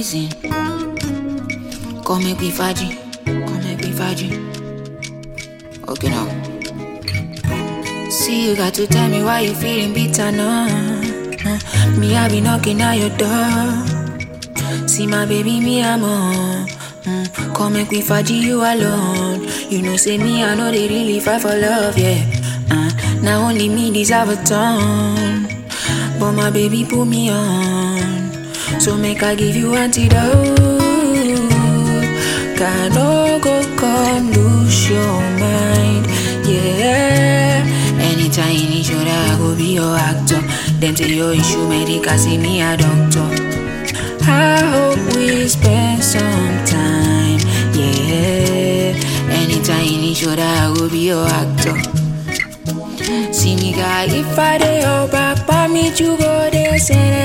reason. Come make me faji. Okay now. See, you got to tell me why you feeling bitter now. Me, I be knocking at your door. See my baby, me, I'm on. Come make me faji you alone. You know, say me, I know they really fight for love, yeah. Now only me deserve a ton. But my baby put me on. So make I give you antidote. Can no go come lose your mind, yeah. Anytime you need shoulder, I go be your actor. Them say your issue medical, see me a doctor. I hope we spend some time, yeah. Anytime you need shoulder, I go be your actor. See me guy, if I dey your back, pa me you go there, say